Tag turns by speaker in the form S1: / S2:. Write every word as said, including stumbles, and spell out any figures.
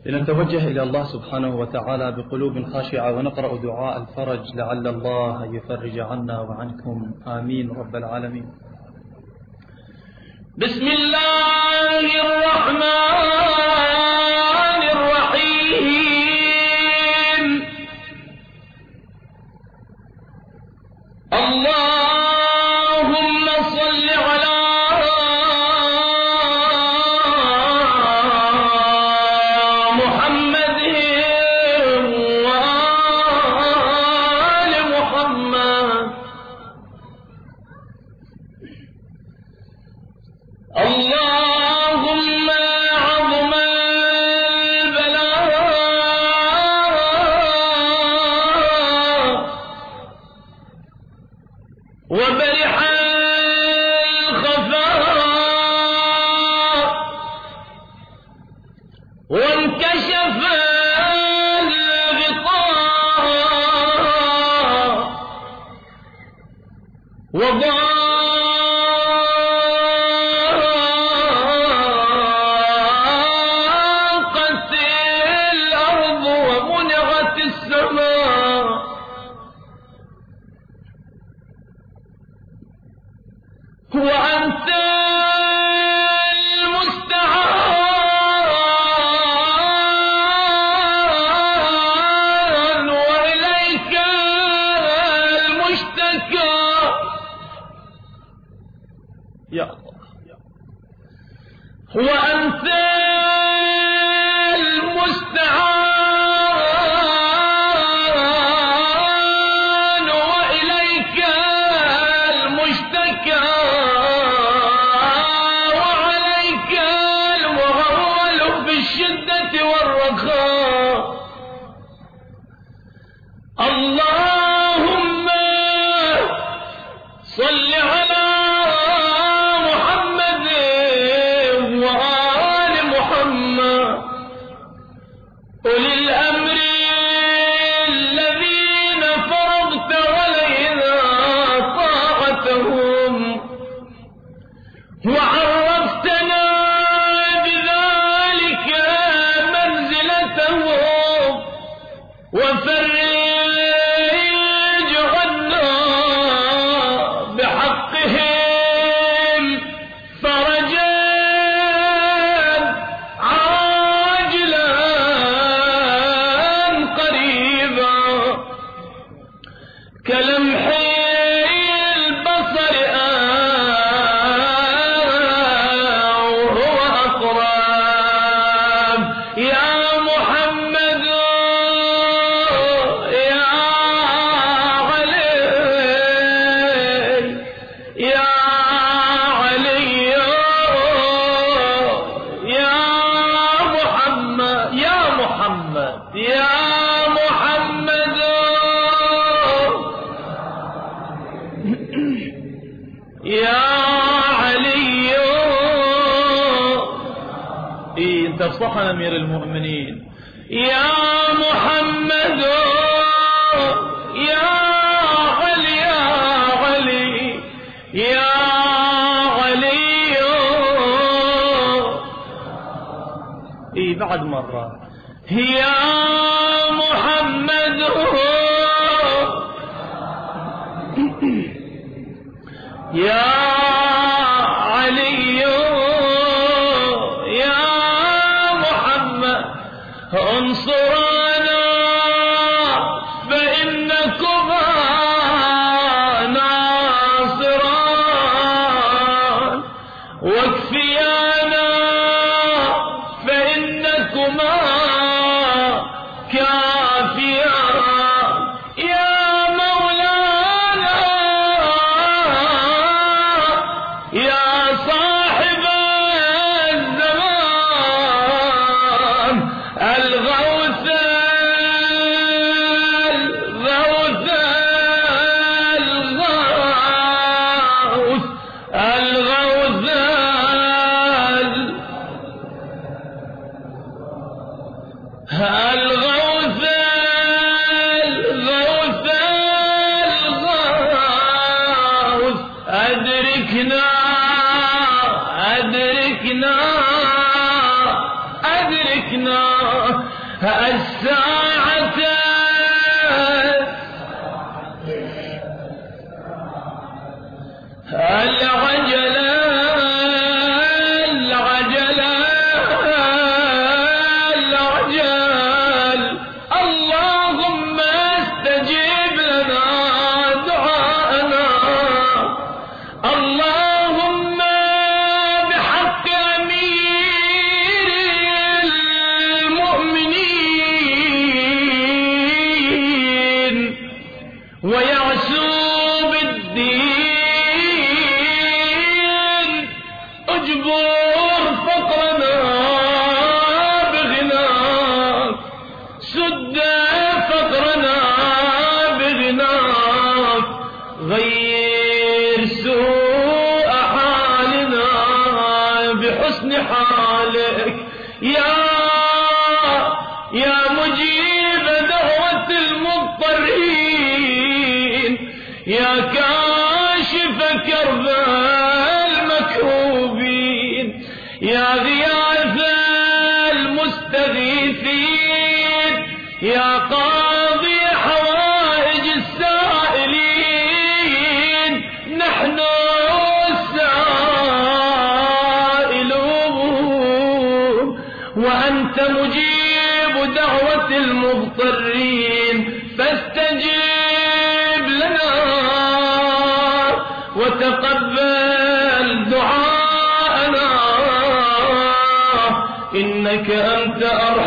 S1: لنتوجه إلى الله سبحانه وتعالى بقلوب خاشعة ونقرأ دعاء الفرج لعل الله يفرج عنا وعنكم، آمين رب العالمين.
S2: بسم الله الرحمن الرحيم. اللهم صل على محمد وآل محمد. اللهم عظم البلاء وبرح الخفاء وانكشف الغطاء وضاقت الأرض ومنعت السماء. وأنت المستعان وإليك المشتكى. يا الله. وأنت المستعان وإليك المشتكى وعليك المغول بالشدة والرخاء. اللهم صل على محمد وآل محمد أولي الأمر الذين فرضت علينا طاعتهم وعرفتنا بذلك منزلتهم وفرج عنا بحقهم فرجا عاجلا قريبا كلمح البصر أو هو أقرب. يا محمد يا علي يا علي يا محمد يا محمد يا محمد يا علي.
S1: إيه أنت بصحنا أمير المؤمنين.
S2: يا محمد يا علي يا علي يا علي.
S1: إيه بعد مرة.
S2: يا محمد يا علي يا محمد انصرنا فإنكما ناصران واكفيانا فإنكما كافيان. يا مولانا يا صاحب الزمان الغوث الغوث الغوث الغوث الغوث الغوث الغوث. أدركنا أدركنا أدركنا الساعة العجلة العجلة العجل اللهم استجب لنا دعاءنا اللهم بحق أمير المؤمنين ويعسوب الدين اجبر فقرنا بغناك سد فقرنا بغناك غير سوء حالنا بحسن حالك يا يا مجيب دعوة المضطرين يا كاشف كرب المكروبين يا غياث المستغيثين يا قاضي حوائج السائلين نحن السائلون وأنت مجيب دعوة المضطرين فاستجب لنا وتقبل دعاءنا إنك أنت أرحم